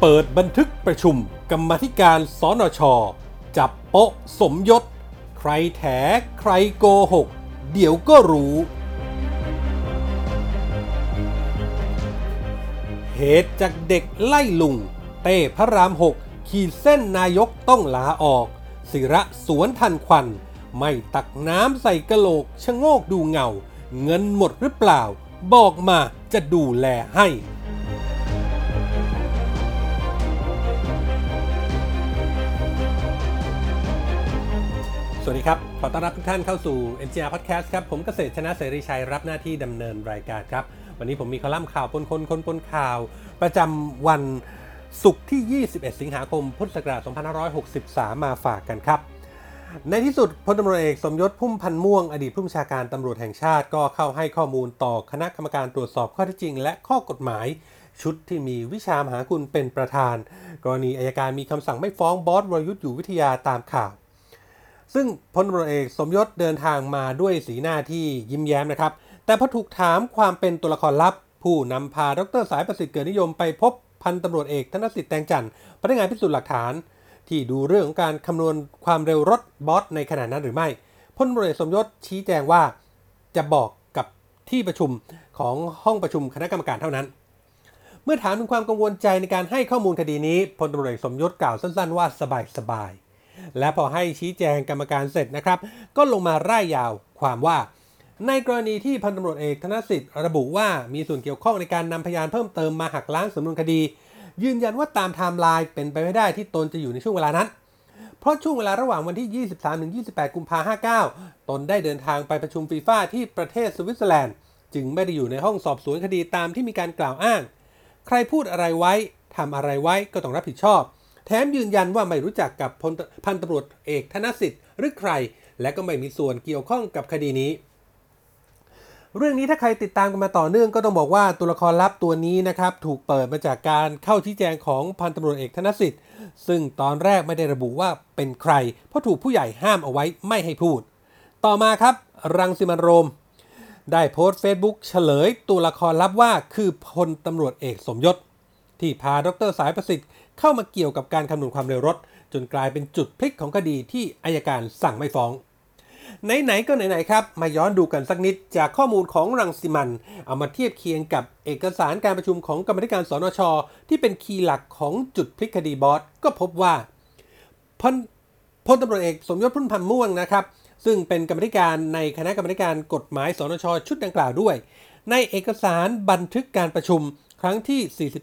เปิดบันทึกประชุมกรรมาธิการสนช.จับโป๊ะสมยศใครแถใครโกหกเดี๋ยวก็รู้เหตุจากเด็กไล่ลุงเต้พระราม6ขีดเส้นนายกต้องลาออกศิระสวนทันควันไม่ตักน้ำใส่กะโหลกชะโงกดูเงาเงินหมดหรือเปล่าบอกมาจะดูแลให้สวัสดีครับขอต้อนรับทุกท่านเข้าสู่ NCR Podcast ครับผมเกษตรชนะเสรีชัยรับหน้าที่ดำเนินรายการครับวันนี้ผมมีคอลัมน์ข่าวปนข่าวประจำวันศุกร์ที่21สิงหาคมพุทธศักราช2563มาฝากกันครับในที่สุดพลตำรวจเอกสมยศพุ่มพันธ์ม่วงอดีตผู้บัญชาการตำรวจแห่งชาติก็เข้าให้ข้อมูลต่อคณะกรรมการตรวจสอบข้อเท็จจริงและข้อกฎหมายชุดที่มีวิชามหาคุณเป็นประธานกรณีอัยการมีคำสั่งไม่ฟ้องบอสวรยุทธ์อยู่วิทยาตามข่าวซึ่งพลตำรวจเอกสมยศเดินทางมาด้วยสีหน้าที่ยิ้มแย้มนะครับแต่พอถูกถามความเป็นตัวละครลับผู้นำพาดร.สายประสิทธิ์เกิดนิยมไปพบพันตำรวจเอกธนสิทธิ์แตงจันทร์พนักงานพิสูจน์หลักฐานที่ดูเรื่องของการคำนวณความเร็วรถบอสในขณะนั้นหรือไม่พลตำรวจเอกสมยศชี้แจงว่าจะบอกกับที่ประชุมของห้องประชุมคณะกรรมการเท่านั้นเมื่อถามถึงความกังวลใจในการให้ข้อมูลคดีนี้พลตำรวจเอกสมยศกล่าวสั้นๆว่าสบายและพอให้ชี้แจงกรรมการเสร็จนะครับก็ลงมาร่ายยาวความว่าในกรณีที่พันตำรวจเอกธนสิทธิ์ระบุว่ามีส่วนเกี่ยวข้องในการนำพยานเพิ่มเติมมาหักล้างสำนวนคดียืนยันว่าตามไทม์ไลน์เป็นไปไม่ได้ที่ตนจะอยู่ในช่วงเวลานั้นเพราะช่วงเวลาระหว่างวันที่ 23-28 กุมภาพันธ์ 59ตนได้เดินทางไปประชุมฟีฟ่าที่ประเทศสวิตเซอร์แลนด์จึงไม่ได้อยู่ในห้องสอบสวนคดีตามที่มีการกล่าวอ้างใครพูดอะไรไว้ทำอะไรไว้ก็ต้องรับผิดชอบแถมยืนยันว่าไม่รู้จักกับพันตำรวจเอกธนสิทธิ์หรือใครและก็ไม่มีส่วนเกี่ยวข้องกับคดีนี้เรื่องนี้ถ้าใครติดตามกันมาต่อเนื่องก็ต้องบอกว่าตัวละครลับตัวนี้นะครับถูกเปิดมาจากการเข้าชี้แจงของพันตำรวจเอกธนสิทธิ์ซึ่งตอนแรกไม่ได้ระบุว่าเป็นใครเพราะถูกผู้ใหญ่ห้ามเอาไว้ไม่ให้พูดต่อมาครับรังสิมันต์โรมได้โพสต์ Facebook เฉลยตัวละครลับว่าคือพลตำรวจเอกสมยศที่พาดร.สายประสิทธิ์เข้ามาเกี่ยวกับการคำนวณความเร็วรถจนกลายเป็นจุดพลิกของคดีที่อัยการสั่งไม่ฟ้องไหนๆก็ไหนๆครับมาย้อนดูกันสักนิดจากข้อมูลของรังสิมันต์เอามาเทียบเคียงกับเอกสารการประชุมของกรรมาธิการสนช.ที่เป็นคีย์หลักของจุดพลิกคดีบอสก็พบว่าพลตำรวจเอกสมยศพุ่มพันธ์ม่วงนะครับซึ่งเป็นกรรมาธิการในคณะกรรมาธิการกฎหมายสนช.ชุดดังกล่าวด้วยในเอกสารบันทึกการประชุมครั้งที่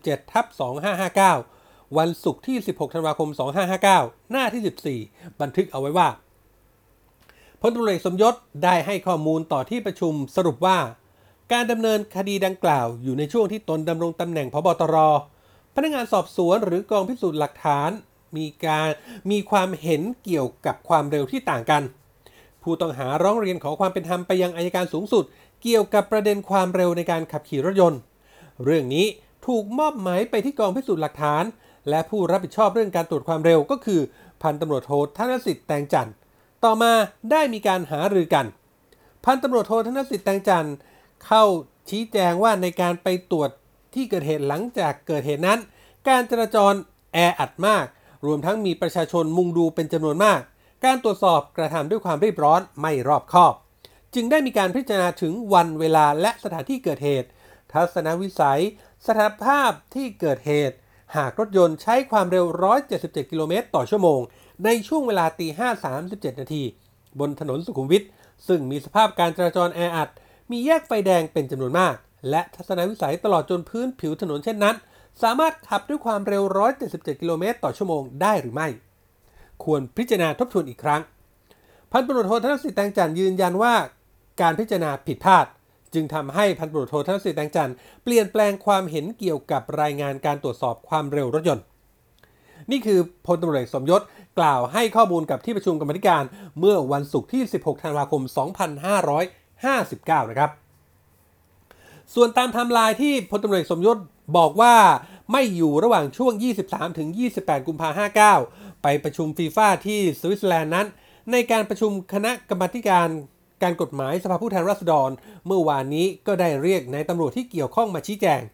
47/2559 วันศุกร์ที่ 16 ธันวาคม 2559 หน้าที่ 14 บันทึกเอาไว้ว่าพลตำรวจเอกสมยศได้ให้ข้อมูลต่อที่ประชุมสรุปว่าการดำเนินคดีดังกล่าวอยู่ในช่วงที่ตนดำรงตำแหน่งผบ.ตร.พนักงานสอบสวนหรือกองพิสูจน์หลักฐานมีความเห็นเกี่ยวกับความเร็วที่ต่างกันผู้ต้องหาร้องเรียนขอความเป็นธรรมไปยังอัยการสูงสุดเกี่ยวกับประเด็นความเร็วในการขับขี่รถยนต์เรื่องนี้ถูกมอบหมายไปที่กองพิสูจน์หลักฐานและผู้รับผิดชอบเรื่องการตรวจความเร็วก็คือพันตำรวจโทธนสิทธิ์แตงจันทร์ต่อมาได้มีการหารือกันพันตำรวจโทธนสิทธิ์แตงจันทร์เข้าชี้แจงว่าในการไปตรวจที่เกิดเหตุหลังจากเกิดเหตุนั้นการจราจรแออัดมากรวมทั้งมีประชาชนมุงดูเป็นจำนวนมากการตรวจสอบกระทำด้วยความรีบร้อนไม่รอบคอบจึงได้มีการพิจารณาถึงวันเวลาและสถานที่เกิดเหตุทัศนวิสัยสถานภาพที่เกิดเหตุหากรถยนต์ใช้ความเร็ว177กิโลเมตรต่อชั่วโมงในช่วงเวลา 5:37 นาทีบนถนนสุขุมวิทซึ่งมีสภาพการจราจรแออัดมีแยกไฟแดงเป็นจำนวนมากและทัศนวิสัยตลอดจนพื้นผิวถนนเช่นนั้นสามารถขับด้วยความเร็ว177กิโลเมตรต่อชั่วโมงได้หรือไม่ควรพิจารณาทบทวนอีกครั้งพันตำรวจโทธนสิทธิ์แตงจันทร์ยืนยันว่าการพิจารณาผิดพลาดจึงทำให้พันตำรวจโทธนสิทธิ์แตงจันทร์เปลี่ยนแปลงความเห็นเกี่ยวกับรายงานการตรวจสอบความเร็วรถยนต์นี่คือพลตำรวจเอกสมยศกล่าวให้ข้อมูลกับที่ประชุมกรรมาธิการเมื่อวันศุกร์ที่ 16 ธันวาคม 2559 นะครับส่วนตามไทม์ไลน์ที่พลตำรวจเอกสมยศบอกว่าไม่อยู่ระหว่างช่วง 23-28 กุมภาพันธ์ 59 ไปประชุมฟีฟ่าที่สวิตเซอร์แลนด์นั้นในการประชุมคณะกรรมาธิการการกฎหมายสภาผู้แทนราษฎรเมื่อวานนี้ก็ได้เรียกนายตำรวจที่เกี่ยวข้องมาชี้แจง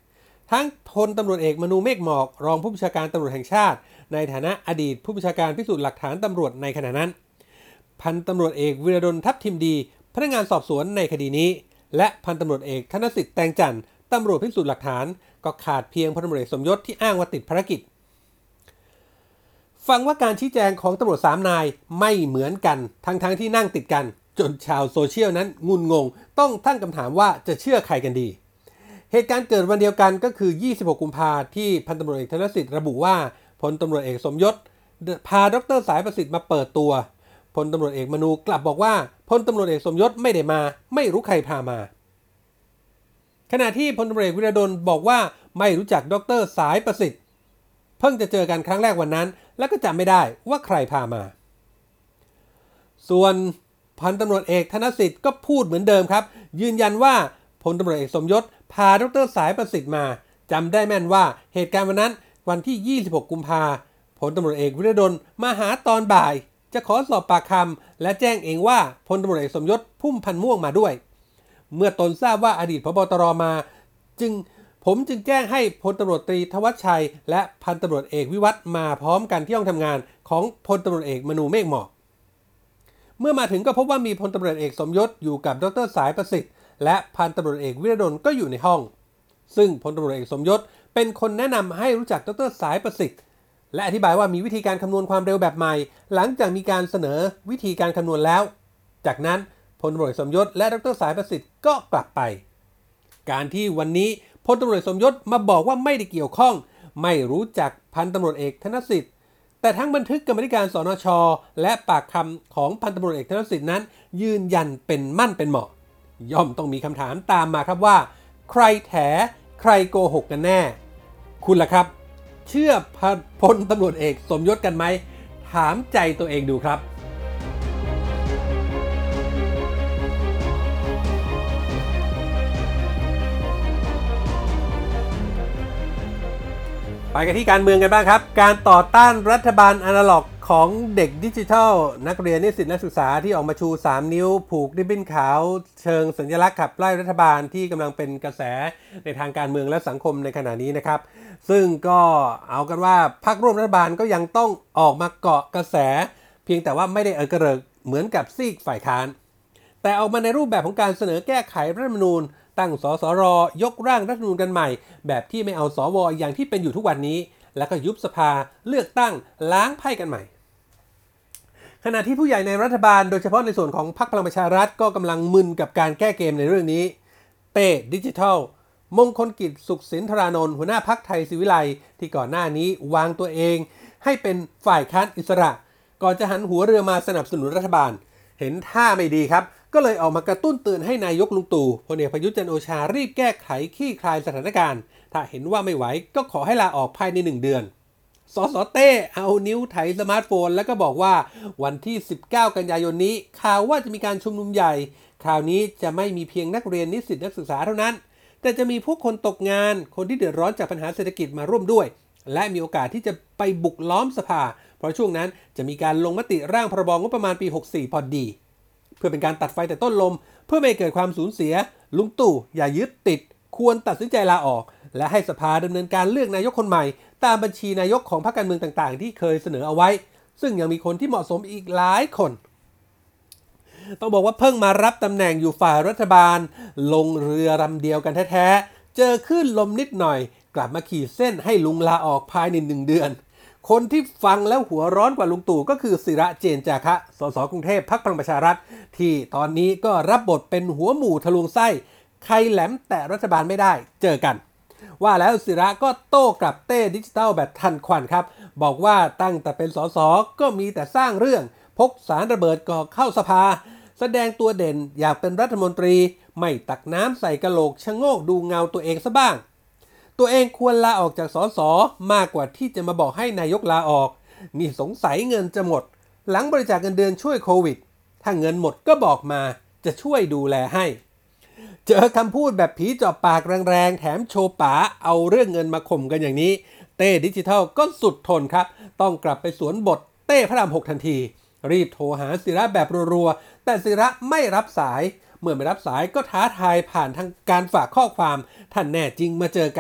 ทั้งพลตำรวจเอกมนูเมฆหมอกรองผู้บัญชาการตำรวจแห่งชาติในฐานะอดีตผู้บัญชาการพิสูจน์หลักฐานตำรวจในขณะนั้นพันตำรวจเอกวีรดลทัพทิมดีพนักงานสอบสวนในคดีนี้และพันตำรวจเอกธนสิทธิ์แตงจันทร์ตำรวจพิสูจน์หลักฐานก็ขาดเพียงพลตำรวจเอกสมยศที่อ้างว่าติดภารกิจฟังว่าการชี้แจงของตำรวจ3 นายไม่เหมือนกันทั้งที่นั่งติดกันจนชาวโซเชียลนั้นงุนงงต้องตั้งคำถามว่าจะเชื่อใครกันดีเหตุการณ์เกิดวันเดียวกันก็คือ26 กุมภาพันธ์ที่พันตำรวจเอกธนสิทธิ์ระบุว่าพลตำรวจเอกสมยศพาดร.สายประสิทธิ์มาเปิดตัวพลตำรวจเอกมนูกลับบอกว่าพลตำรวจเอกสมยศไม่ได้มาไม่รู้ใครพามาขณะที่พลตำรวจเอกวิรดลบอกว่าไม่รู้จักดร.สายประสิทธิ์เพิ่งจะเจอกันครั้งแรกวันนั้นแล้วก็จำไม่ได้ว่าใครพามาส่วนพันตำรวจเอกธนสิทธิ์ก็พูดเหมือนเดิมครับยืนยันว่าพลตำรวจเอกสมยศพาดร.สายประสิทธิ์มาจำได้แม่นว่าเหตุการณ์วันนั้นวันที่26 กุมภาพันธ์พลตำรวจเอกวิรดลมาหาตอนบ่ายจะขอสอบปากคำและแจ้งเองว่าพลตำรวจเอกสมยศพุ่มพันธ์ม่วงมาด้วยเมื่อตนทราบว่าอดีตผบ.ตร.มาผมจึงแจ้งให้พลตำรวจตรีธวัชชัยและพันตำรวจเอกวิวัฒน์มาพร้อมกันที่ห้องทำงานของพลตำรวจเอกมนูเมฆหมอกเมื่อมาถึงก็พบว่ามีพลตำรวจเอกสมยศอยู่กับดร.สายประสิทธิ์และพันตำรวจเอกวิรดลก็อยู่ในห้องซึ่งพลตำรวจเอกสมยศเป็นคนแนะนำให้รู้จักดร.สายประสิทธิ์และอธิบายว่ามีวิธีการคำนวณความเร็วแบบใหม่หลังจากมีการเสนอวิธีการคำนวณแล้วจากนั้นพลตำรวจเอกสมยศและดร.สายประสิทธิ์ก็กลับไปการที่วันนี้พลตำรวจเอกสมยศมาบอกว่าไม่ได้เกี่ยวข้องไม่รู้จักพันตำรวจเอกธนสิทธิ์แต่ทั้งบันทึกกรรมการสนช.และปากคำของพันตำรวจเอกธนสิทธิ์นั้นยืนยันเป็นมั่นเป็นเหมาะย่อมต้องมีคำถามตามมาครับว่าใครแถใครโกหกกันแน่คุณล่ะครับเชื่อพลตำรวจเอกสมยศกันไหมถามใจตัวเองดูครับไปกันที่การเมืองกันบ้างครับการต่อต้านรัฐบาลอนาล็อกของเด็กดิจิทัลนักเรียนนิสิตนักศึกษาที่ออกมาชู3 นิ้วผูกริบบิ้นขาวเชิงสัญลักษณ์ขับไล่รัฐบาลที่กำลังเป็นกระแสในทางการเมืองและสังคมในขณะนี้นะครับซึ่งก็เอากันว่าพรรคร่วมรัฐบาลก็ยังต้องออกมาเกาะกระแสเพียงแต่ว่าไม่ได้กระเริกเหมือนกับซีกฝ่ายค้านแต่ออกมาในรูปแบบของการเสนอแก้ไขรัฐธรรมนูญตั้งสสร.ยกร่างรัฐธรรมนูญกันใหม่แบบที่ไม่เอาสว.อย่างที่เป็นอยู่ทุกวันนี้แล้วก็ยุบสภาเลือกตั้งล้างไพ่กันใหม่ขณะที่ผู้ใหญ่ในรัฐบาลโดยเฉพาะในส่วนของพรรคพลังประชารัฐก็กำลังมึนกับการแก้เกมในเรื่องนี้เต้ดิจิทัลมงคลกิจสุขสินธารานนท์หัวหน้าพรรคไทยศิวิไลย์ที่ก่อนหน้านี้วางตัวเองให้เป็นฝ่ายค้านอิสระก่อนจะหันหัวเรือมาสนับสนุนรัฐบาลเห็นท่าไม่ดีครับก็เลยออกมากระตุ้นเตือนให้นายกลุงตู่พลเอกประยุทธ์จันทร์โอชารีบแก้ไขคลี่คลายสถานการณ์ถ้าเห็นว่าไม่ไหวก็ขอให้ลาออกภายใน1 เดือนสสเต้เอานิ้วไถสมาร์ทโฟนแล้วก็บอกว่าวันที่19 กันยายนนี้ข่าวว่าจะมีการชุมนุมใหญ่คราวนี้จะไม่มีเพียงนักเรียนนิสิตนักศึกษาเท่านั้นแต่จะมีพวกคนตกงานคนที่เดือดร้อนจากปัญหาเศรษฐกิจมาร่วมด้วยและมีโอกาสที่จะไปบุกล้อมสภาเพราะช่วงนั้นจะมีการลงมติร่างพรบงบประมาณปี64พอดีเพื่อเป็นการตัดไฟแต่ต้นลมเพื่อไม่เกิดความสูญเสียลุงตู่อย่ายึดติดควรตัดสินใจลาออกและให้สภาดำเนินการเลือกนายกคนใหม่ตามบัญชีนายกของพรรคการเมืองต่างๆที่เคยเสนอเอาไว้ซึ่งยังมีคนที่เหมาะสมอีกหลายคนต้องบอกว่าเพิ่งมารับตำแหน่งอยู่ฝ่ายรัฐบาลลงเรือลำเดียวกันแท้ๆเจอคลื่นลมนิดหน่อยกลับมาขีดเส้นให้ลุงลาออกภายใน1 เดือนคนที่ฟังแล้วหัวร้อนกว่าลุงตู่ก็คือศิระเจนจาคะสสกรุงเทพพรรคพลังประชารัฐที่ตอนนี้ก็รับบทเป็นหัวหมู่ทะลวงไส้ใครแหลมแต่รัฐบาลไม่ได้เจอกันว่าแล้วศิระก็โต้กลับเต้ดิจิทัลแบบทันควันครับบอกว่าตั้งแต่เป็นสสก็มีแต่สร้างเรื่องพกสารระเบิดก่อเข้าสภาแสดงตัวเด่นอยากเป็นรัฐมนตรีไม่ตักน้ำใส่กะโหลกชะโงกดูเงาตัวเองซะบ้างตัวเองควรลาออกจากสสมากกว่าที่จะมาบอกให้นายกลาออกนี่สงสัยเงินจะหมดหลังบริจาคเงินเดือนช่วยโควิดถ้าเงินหมดก็บอกมาจะช่วยดูแลให้เจอคำพูดแบบผีเจาะปากแรงๆแถมโชว์ป๋าเอาเรื่องเงินมาข่มกันอย่างนี้เต้ดิจิทัลก็สุดทนครับต้องกลับไปสวนบทเต้พระราม6ทันทีรีบโทรหาศิระแบบรัวๆแต่ศิระไม่รับสายเมื่อไม่รับสายก็ท้าทายผ่านทางการฝากข้อความท่านแน่จริงมาเจอกัน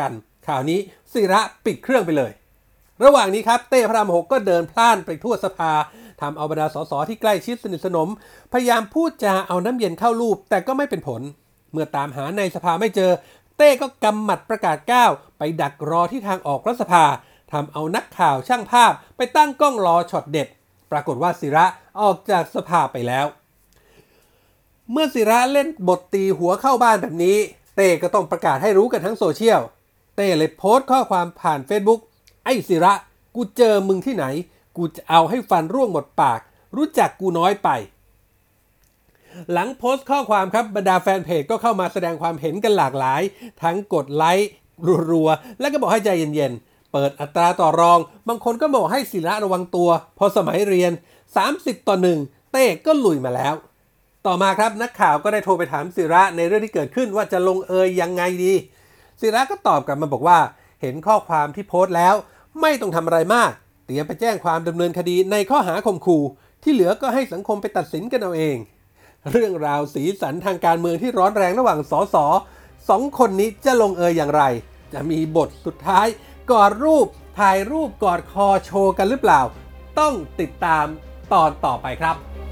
ข่าวนี้ศิระปิดเครื่องไปเลยระหว่างนี้ครับเต้พระราม6ก็เดินพล่านไปทั่วสภาทำเอาบรรดาสสที่ใกล้ชิดสนิทสนมพยายามพูดจาเอาน้ำเย็นเข้ารูปแต่ก็ไม่เป็นผลเมื่อตามหาในสภาไม่เจอเต้ก็กำหมัดประกาศก้าวไปดักรอที่ทางออกรัฐสภาทำเอานักข่าวช่างภาพไปตั้งกล้องรอช็อตเด็ดปรากฏว่าศิระออกจากสภาไปแล้วเมื่อศิระเล่นบทตีหัวเข้าบ้านแบบนี้เต้ก็ต้องประกาศให้รู้กันทั้งโซเชียลเต้เลยโพสต์ข้อความผ่าน Facebook ไอ้ศิระกูเจอมึงที่ไหนกูจะเอาให้ฟันร่วงหมดปากรู้จักกูน้อยไปหลังโพสต์ข้อความครับบรรดาแฟนเพจก็เข้ามาแสดงความเห็นกันหลากหลายทั้งกดไลค์รัวๆแล้วก็บอกให้ใจเย็นๆเปิดอัตราต่อรองบางคนก็บอกให้ศิระระวังตัวพอสมัยเรียน30-1เต้ก็ลุยมาแล้วต่อมาครับนักข่าวก็ได้โทรไปถามศิระในเรื่องที่เกิดขึ้นว่าจะลงเอยยังไงดีศิระก็ตอบกลับมาบอกว่าเห็นข้อความที่โพสต์แล้วไม่ต้องทำอะไรมากเตรียมไปแจ้งความดำเนินคดีในข้อหาข่มขู่ที่เหลือก็ให้สังคมไปตัดสินกันเอาเองเรื่องราวสีสันทางการเมืองที่ร้อนแรงระหว่างสสสองคนนี้จะลงเอยอย่างไรจะมีบทสุดท้ายกอดรูปถ่ายรูปกอดคอโชว์กันหรือเปล่าต้องติดตามตอนต่อไปครับ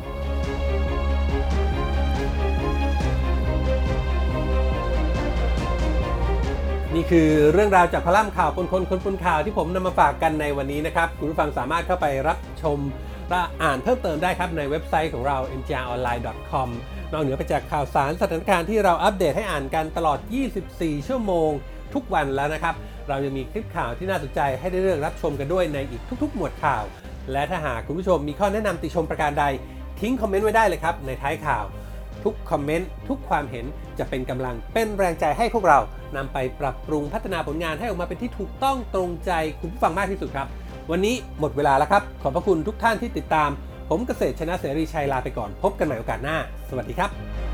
นี่คือเรื่องราวจากคอลัมน์ข่าวคนข่าวที่ผมนำมาฝากกันในวันนี้นะครับคุณผู้ฟังสามารถเข้าไปรับชมและอ่านเพิ่มเติมได้ครับในเว็บไซต์ของเรา ngronline.com นอกเหนือไปจากข่าวสารสถานการณ์ที่เราอัปเดตให้อ่านกันตลอด24ชั่วโมงทุกวันแล้วนะครับเรายังมีคลิปข่าวที่น่าสนใจให้ได้เลือกรับชมกันด้วยในอีกทุกๆหมวดข่าวและถ้าหากคุณผู้ชมมีข้อแนะนำติชมประการใดทิ้งคอมเมนต์ไว้ได้เลยครับในท้ายข่าวทุกคอมเมนต์ทุกความเห็นจะเป็นกำลังเป็นแรงใจให้พวกเรานำไปปรับปรุงพัฒนาผลงานให้ออกมาเป็นที่ถูกต้องตรงใจคุณผู้ฟังมากที่สุดครับวันนี้หมดเวลาแล้วครับขอบพระคุณทุกท่านที่ติดตามผมเกษตรชนะเสรีชัยลาไปก่อนพบกันใหม่โอกาสหน้าสวัสดีครับ